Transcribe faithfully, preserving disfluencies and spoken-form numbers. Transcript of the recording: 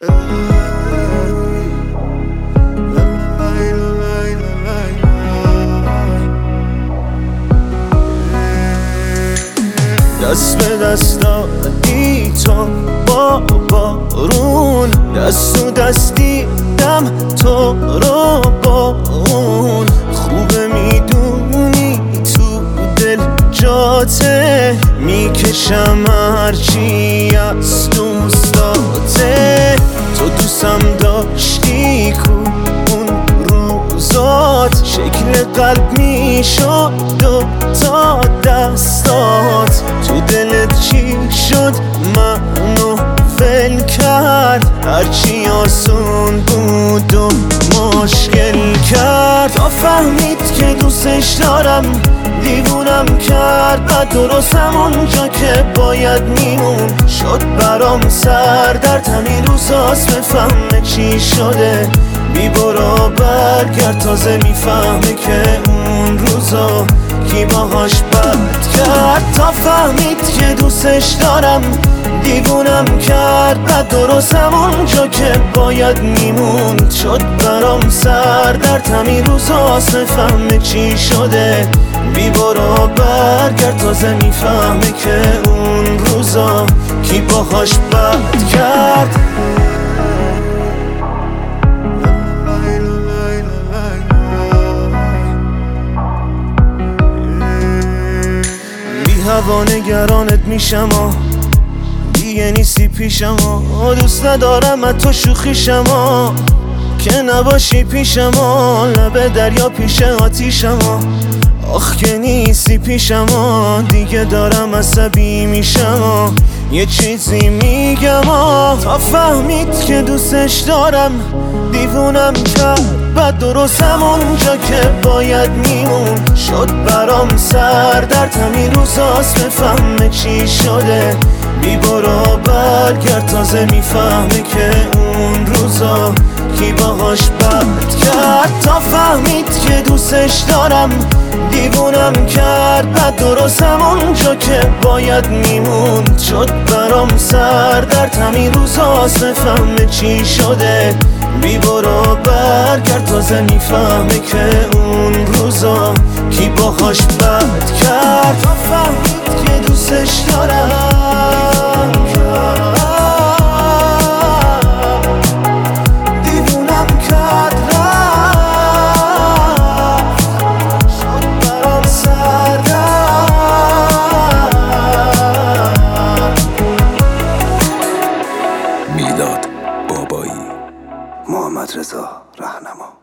دست به دست دادی تو با بارون، دست و دستی دم تو رو با اون. خوبه میدونی تو دل جاته، میکشم هرچی از دوستاته. تو دوستم داشتی کو اون روزات، شکل قلب میشد دو تا دستات. تو دلت چی شد منو ول کرد، هرچی آسون بود و مشکل کرد. تا فهمید که دوستش دارم دیوونم کرد، بعد درست همونجا که باید میمون شد برام سردرد. همین روزاست بفهمه چی شده، بی برو برگرد. تازه میفهمه که اون روزا کی باهاش بد کرد. تا فهمید که دوستش دارم دیوونم کرد، بعد درست همونجا که باید میموند شد برام سردرد. همین روزاست بفهمه چی شده، بی برو برگرد. تازه میفهمه که اون روزا کی باهاش بد کرد. هوا نگرانت میشم و دیگه نیستی پیشم و دوست ندارم از تو شوخیشم و که نباشی پیشم و لب دریا پیش آتیشم و آخ که نیستی پیشم و دیگه دارم عصبی میشم و یه چیزی میگم و تا فهمید که دوستش دارم دیوونم کرد، بعد درست همونجا که باید میمون شد برام سردرد. همین روزاست بفهمه چی شده، بی برو برگرد. تازه میفهمه که اون روزا کی باهاش بد کرد. تا فهمید که دوستش دارم دیوونم کرد، بعد درست همونجا که باید میموند شد برام سردرد. همین روزاست بفهمه چی شده، بی برو برگرد. تازه میفهمه که اون روزا کی باهاش بد کرد. تا فهمید که دوستش دارم دیوونم کرد، شد برام سردرد. میلاد بابایی، محمد رضا رهنما.